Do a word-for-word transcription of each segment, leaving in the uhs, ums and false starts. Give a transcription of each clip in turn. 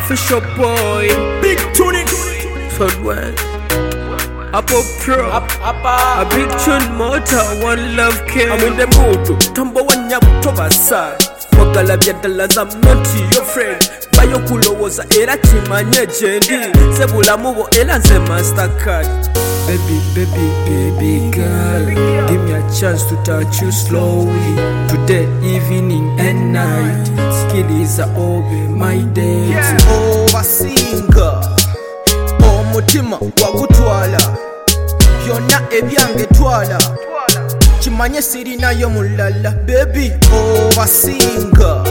official boy. Big tunic. Third one. Apple Pro. Up, up, up. A big tune motor, one love king. I'm in the mood. Tambo wanya butoba sa. Wagala byadala, I'm not your friend. Bayo kulowoza era kimanye jendi. Sebula mubo era nze Mastercard. Baby, baby, baby girl, give me a chance to touch you slowly. Today, evening and night, skill is all be my date. Obasinga omutima wagutwala, byonna ebyange twala, kimanye sirinayo mulala. Baby obasinga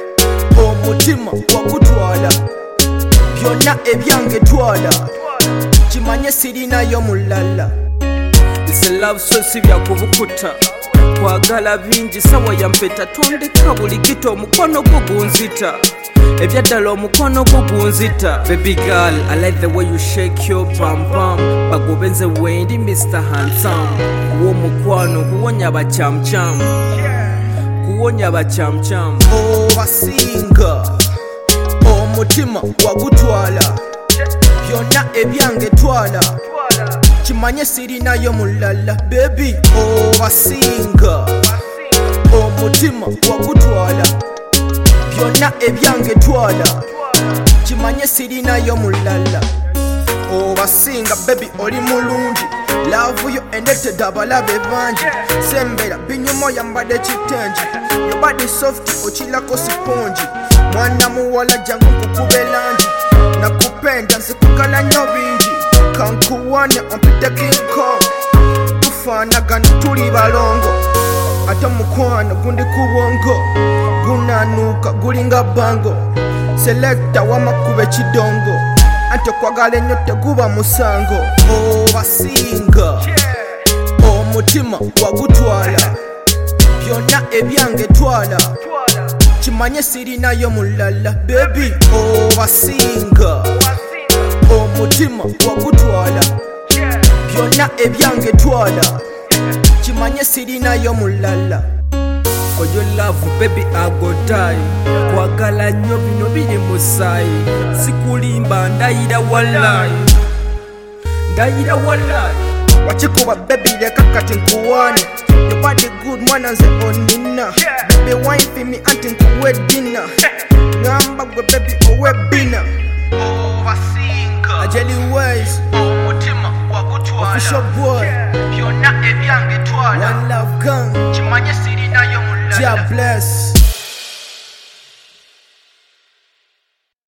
omutima wagutwala, byonna ebyange twala, kimanye sirinayo mulala. It's a love so sibya kubukuta, kwagala bingi sawa ya mpeta, tondeka buli kito omukono gwo gunzita, ebyaddala omukono gwo gunzita. Baby girl, I like the way you shake your bum bum, bagobenze wendi Mister Handsome. Kuwo mukwano kuwonya bachamcham, kuwonya bachamcham. Obasinga omutima wagutwala, byonna ebyange twala, kimanye sirinayo mulala. Baby obasinga omutima wagutwala, byonna ebyange twala, kimanye sirinayo mulala. Obasinga baby oli mulungi, love yo endetedde abalabe bangi, sembera binyumo yambadde kitengi, your body soft okirako sipongi, mwana muwala jangu nkukube langi, nakupenda nsikugala nnyo bingi, kankuwane ompite King Kong, tufaanagana tuli balongo, ate mukwano gundi ku bwongo, gunanuuka gulinga bango, selecta wamakube kidongo, ante okwagala ennyo teguba musango. Obasinga omutima wagutwala, byonna ebyange twala, kimanye sirinayo mulala. Baby obasinga omutima wagutwala, byonna ebyange twala, kimanye sirinayo mulala. For your love, baby, I go die. Kwagala nnyo bino biri musayi, sikulimba ndayira wallahi, ndayira wallahi. Wachikuba baby leka kati nkuwane, your body good mwana nze onina, baby wine for me anti nkuwe dina, ngamba gwe baby owe bina. Obasinga Ajeli Ways omutima wagutwala, official boy, byonna ebyange twala, one love gun, kimanye sirinayo mulala. God bless.